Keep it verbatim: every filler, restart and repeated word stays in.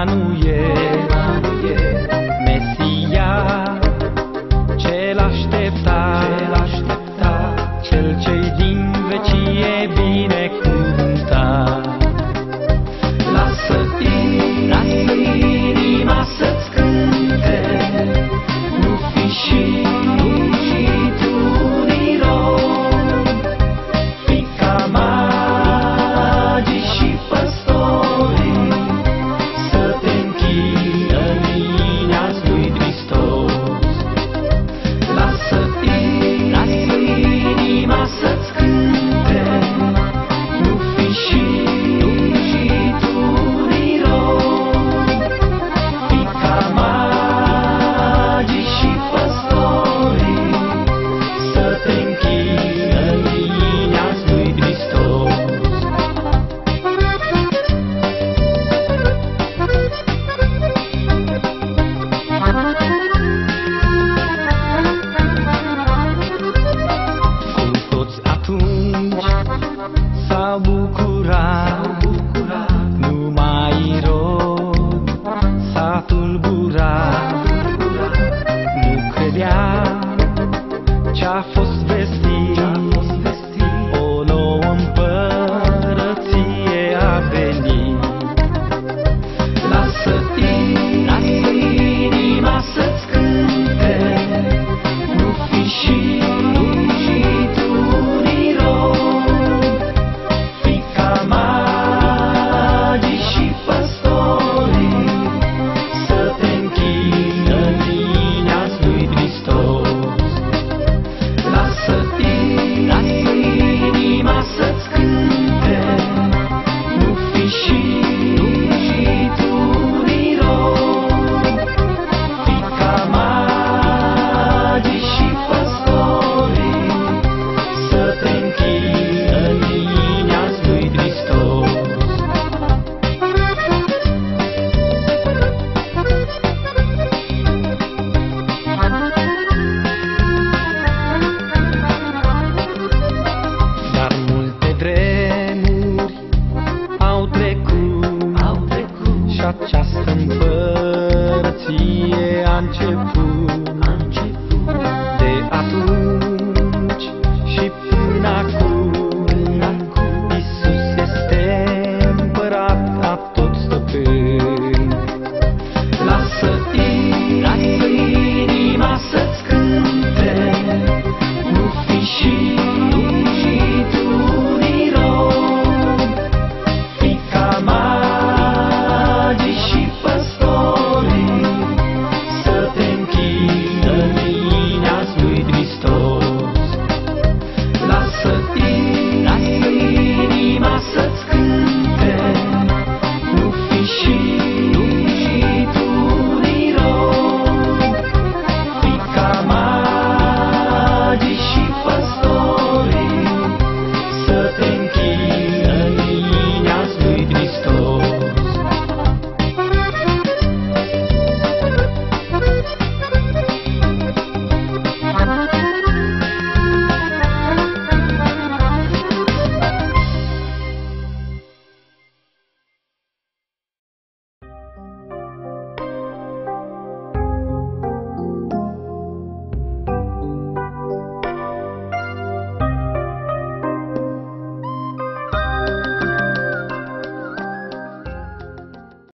Emanuel, Mesia, cel așteptat, cel ce-i din vecie binecuvântat. Lasă inima să-ți cânte, nu fi și tu nirod, fiica magii și păstorii, să te închini în linia-ți lui Hristos. Lasă inima să-ți cânte, nu fi și tu nirod, fiica magii și păstorii, să te închini în linia-ți lui Hristos. Cu toți atunci s-au bucurat, numai Irod s-a tulburat. Nu credea ce-a fost vestit, o nouă împărăție a venit. Lasă inima să-ți cânte, nu fi și tu nirod, fiica magii și păstorii, să te închini în linia-ți lui Hristos. Lasă inima să-ți cânte, nu fi și tu nirod, fiica magii și păstorii, să te închini în linia-ți lui Hristos. Dar multe vremuri au trecut, și această împărăție a început.